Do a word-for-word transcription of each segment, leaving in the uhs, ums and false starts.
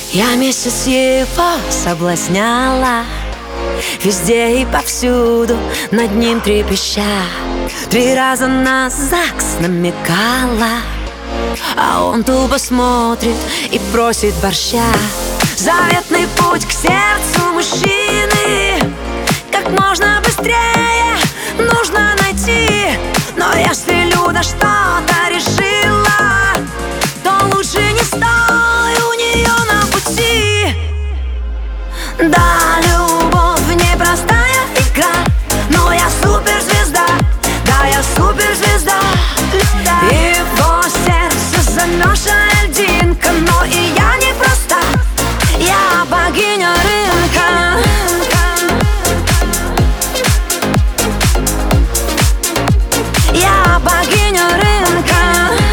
Я месяц его соблазняла, везде и повсюду над ним трепеща. Три раза на ЗАГС намекала, а он тупо смотрит и просит борща. Заветный путь к сердцу мужчины как можно быстрее нужно найти. Но если Люда что-то решила, то лучше не стой у нее на пути. Да, любовь непростая игра, но я суперзвезда, да, я суперзвезда. Его сердце замерзшая льдинка, но и я не проста, я богиня рынка. Я богиня рынка.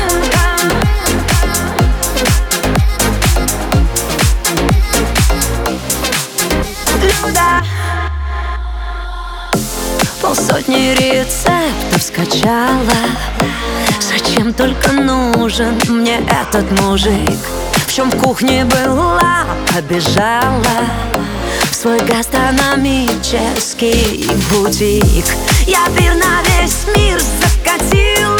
Люда. Полсотни рецептов скачала, зачем только нужен мне этот мужик? В чем в кухне была, побежала в свой гастрономический бутик. Я пир на весь мир закатила,